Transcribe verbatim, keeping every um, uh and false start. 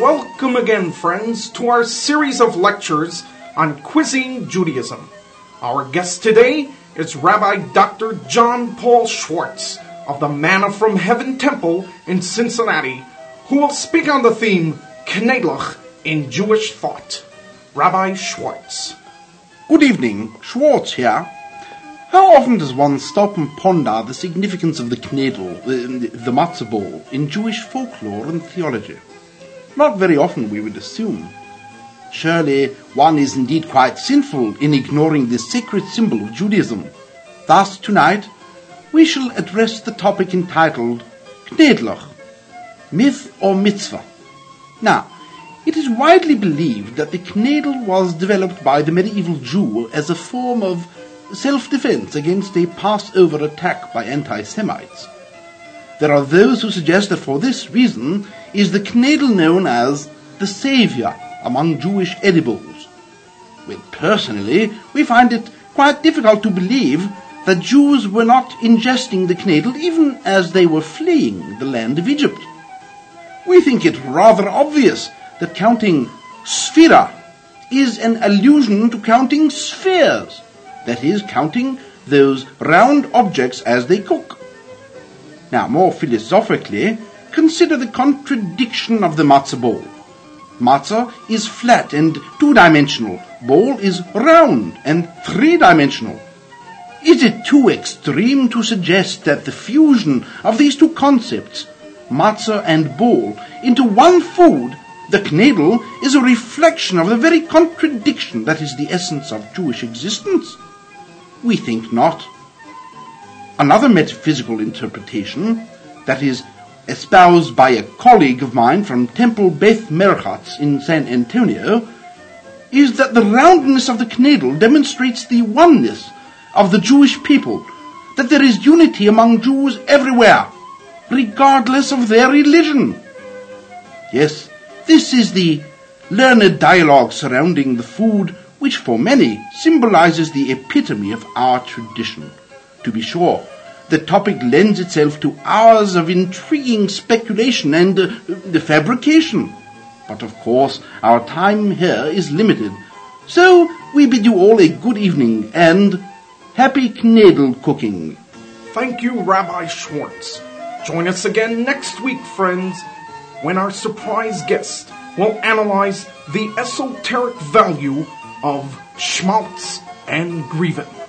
Welcome again, friends, to our series of lectures on quizzing Judaism. Our guest today is Rabbi Doctor John Paul Schwartz of the Manna from Heaven Temple in Cincinnati, who will speak on the theme Knedlich in Jewish Thought. Rabbi Schwartz. Good evening, Schwartz here. How often does one stop and ponder the significance of the knedel, the, the matzah ball, in Jewish folklore and theology? Not very often, we would assume. Surely one is indeed quite sinful in ignoring this sacred symbol of Judaism. Thus, tonight, we shall address the topic entitled Knedlich, myth or mitzvah. Now, it is widely believed that the knedel was developed by the medieval Jew as a form of self-defense against a Passover attack by anti-Semites. There are those who suggest that for this reason is the knedel known as the savior among Jewish edibles. Well, personally, we find it quite difficult to believe that Jews were not ingesting the knedel even as they were fleeing the land of Egypt. We think it rather obvious that counting sphira is an allusion to counting spheres, that is, counting those round objects as they cook. Now, more philosophically, consider the contradiction of the matzah ball. Matzah is flat and two-dimensional. Ball is round and three-dimensional. Is it too extreme to suggest that the fusion of these two concepts, matzah and ball, into one food, the knedel, is a reflection of the very contradiction that is the essence of Jewish existence? We think not. Another metaphysical interpretation, that is espoused by a colleague of mine from Temple Beth Merchatz in San Antonio, is that the roundness of the knedel demonstrates the oneness of the Jewish people, that there is unity among Jews everywhere, regardless of their religion. Yes, this is the learned dialogue surrounding the food which for many symbolizes the epitome of our tradition. To be sure, the topic lends itself to hours of intriguing speculation and uh, the fabrication. But of course, our time here is limited. So we bid you all a good evening and happy knedel cooking. Thank you, Rabbi Schwartz. Join us again next week, friends, when our surprise guest will analyze the esoteric value of schmaltz and grievin.